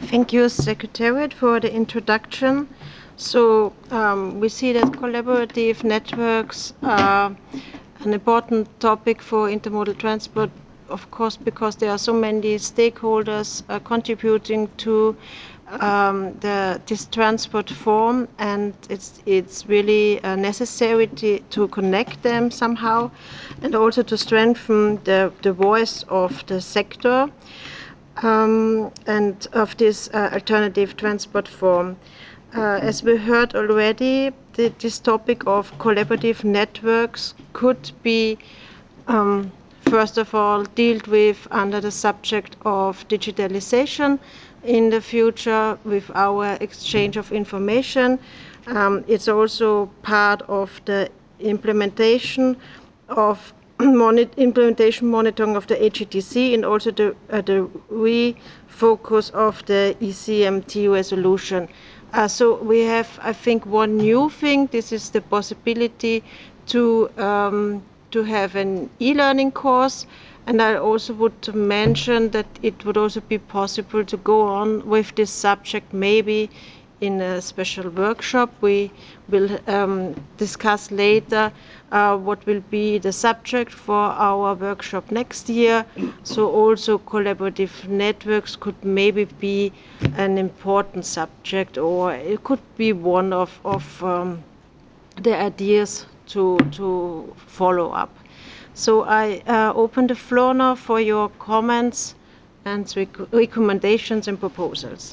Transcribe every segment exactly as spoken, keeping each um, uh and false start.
Thank you, Secretariat, for the introduction. So um, we see that collaborative networks are an important topic for intermodal transport, of course, because there are so many stakeholders uh, contributing to um, the, this transport form, and it's it's really uh, necessary to, to connect them somehow, and also to strengthen the, the voice of the sector. Um, and of this uh, alternative transport form. Uh, as we heard already, the, this topic of collaborative networks could be, um, first of all, dealt with under the subject of digitalization in the future with our exchange of information. Um, it's also part of the implementation of Moni implementation monitoring of the H E T C and also the, uh, the refocus of the E C M T resolution. Uh, so we have, I think, one new thing. This is the possibility to um, to have an e-learning course. And I also would mention that it would also be possible to go on with this subject maybe in a special workshop. We will um, discuss later uh, what will be the subject for our workshop next year. So also collaborative networks could maybe be an important subject, or it could be one of, of um, the ideas to, to follow up. So I uh, open the floor now for your comments and rec recommendations and proposals.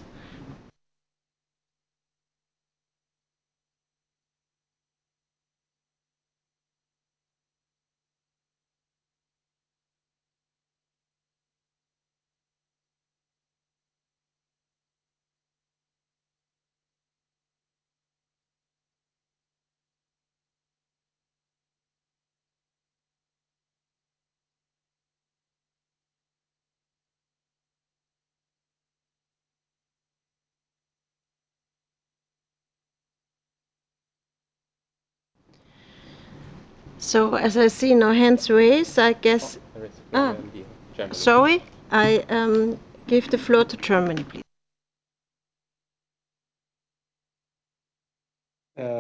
So as I see no hands raised, I guess. Ah, sorry, I um, give the floor to Germany, please.